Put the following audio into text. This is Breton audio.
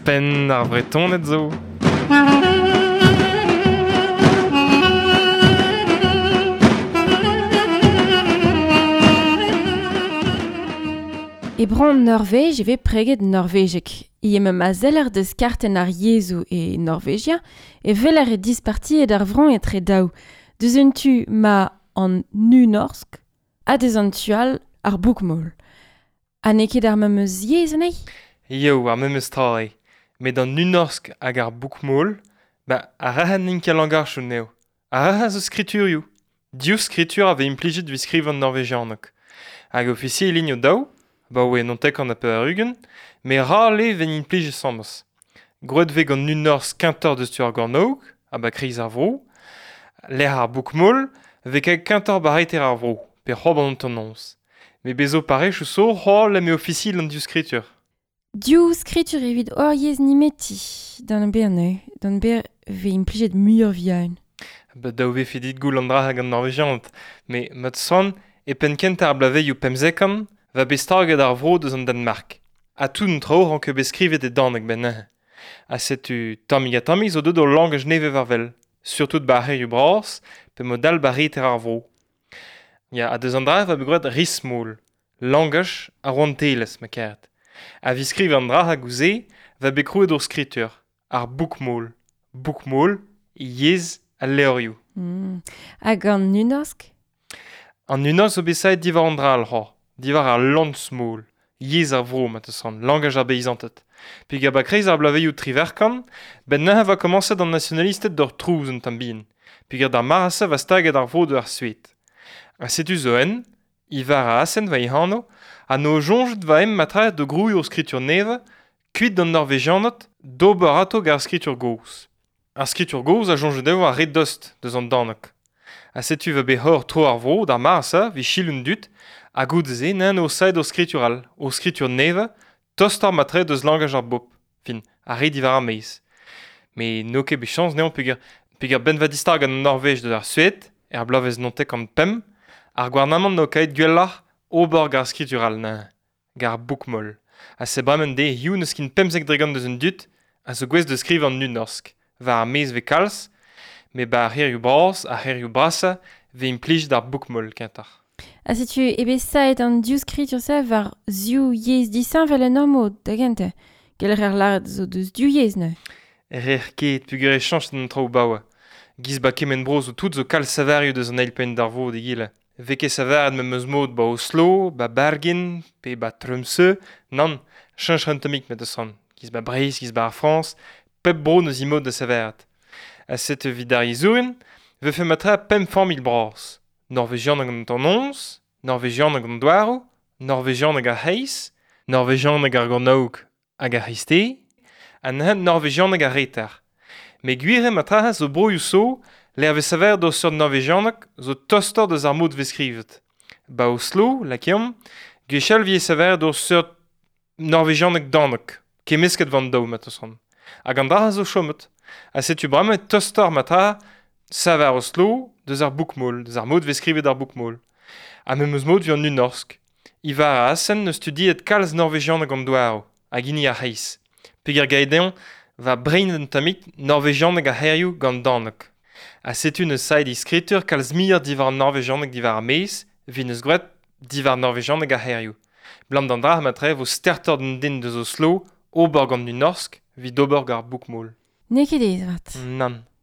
pen ar bretonet zo. E brand Norvège e vez preget norvégek. Iem ma zeller deus karten ar yezou e norvégien e veller e dispartiet ar vron e tre daou. Deus un tu ma an nu-norsk a deus an tual ar boukmol. A neket ar memeus yez anei? Yo, ar memeus trare. Met an unorsk hag ar boukmol, ba a rahat ninka langar chou neo. A rahat zo skriturioù. Diou skritur ave implijet vi skriv an norvégianok. Hag ofisier ligno daou, ba oe nontek an ape ar ugen, me ra le ven implije sambas. Grouet veg an unorsk kintor deus tu ar gornoug, a ba kriz ar vrou, ler ar boukmol, veg ag kintor barreter ar vrou, pe c'hob an ton nons. Me bezo pare chou so, c'hob la me ofisier lan diou skritur. Diou skritur evit or yez nimeti, dan berne, dan ber ve implijet muur viaun. Ba daou ve fedit goul an dra hag an norvégiant, me mat son e pen kent ar blavei ou pemzekan, va bestarget ar vro deus an Danmark. A tout un traour an ke beskrivet e danek ben nehe. A setu tammigatami zo deud o langaj neve varvel, surtout ba aher yu bras, pe modal ba reter ar vro. Ya, a deus an dra va begret rismol, langaj a roan teles ma kert. A vi skriv an dra hag ouze, va bekrouet ur skritur, ar boukmol. Boukmol, yez a leorioù. Hag an nunorsk? An unos o besait divar an dra al c'hor. Divar ar landsmol, yez ar vro mat eus an, langaj ar beizantet. Pig a ba kreiz ar blaveioù triverkan, ben neha va komanset an nationalistet d'or trouz un tambin. Pig ar da marasa va staget ar vro de ar suet. A setu zo en, ivar a asen va ihano, a no jonget va em matra de grouy ur skritur neve, kuit d'an norvégianot, d'ober ato gar skritur gous. Ar skritur gous a jonget eo a red dost deus an danek. A setu va behor tro ar vro d'ar marasa, vi chilun dut, a goudze nen o saed o skritural, o skritur neve, tostar matre deus langaj ar bop. Fin, a red ivar ar meiz. Me no ket bet chans neon peogwir ben va distar gant an Norvège deus ar Sued, er blavez nontek an pem, ar gwarnamant no kaet gwellac'h ober gar skritural na, gar boukmol. A se brement de hiou neus kin pemzek dregan deus un dut, a zo gwez de skriv an unorsk. Va ar meiz ve kalz, me ba ar c'hirioù bras, ar c'hirioù brasa, ve implij d'ar boukmol kentar. A setu ebe saet an diou skritur sa var ziou yez disan vel an normo, da gente. Geller ar lard zo deus diou yez ne? Ket pugur e chanj d'an traoù baoa. Giz ba kemen bro zo tout zo kalz savarioù deus an eilpen d'ar vro de gile. Veke savaret me meus mod ba Oslo, ba Bergen, pe ba Tromsø, nan, chanj rentamik met eus an. Giz ba Breizh, giz ba ar France, pep bro neus imod da savaret. A set vid ar yezouren, ve fe matra pem famil bras. Norvégian hag an tonnons, Norvégian hag an douaro, Norvégian hag ar heiz, Norvégian hag ar gornoug hag ar histe, a nehet Norvégian hag ar retar. Me gwirem matra zo broioù so, l'er ve saver d'o seurt Norvégianak zo tostor deus ar mod ve skrivet. Ba Oslo, lakiam, gwechal vie saver d'o seurt Norvégianak danak, kemesket van daou mat eus an. Hag an dra zo chomet. A setu bramet tostor matra saver Oslo deus ar boukmol, deus ar mod ve skrivet ar boukmol. A memeus mod vi an unorsk. Ivar a asen neus studiet kalz Norvégianak an douaro, hag ini ar heiz. Peg ar gaedeon va brein an tamik Norvégianak a herioù gant danak. A setu neus saet iskritur kalz mir divar Norvégianak divar ar meiz, vi neus gret divar Norvégianak a herioù. Blant an dra matre vo stertor den din deus Oslo, ober gant unorsk, vi d'ober gar boukmol. Neket ez vat. Nan.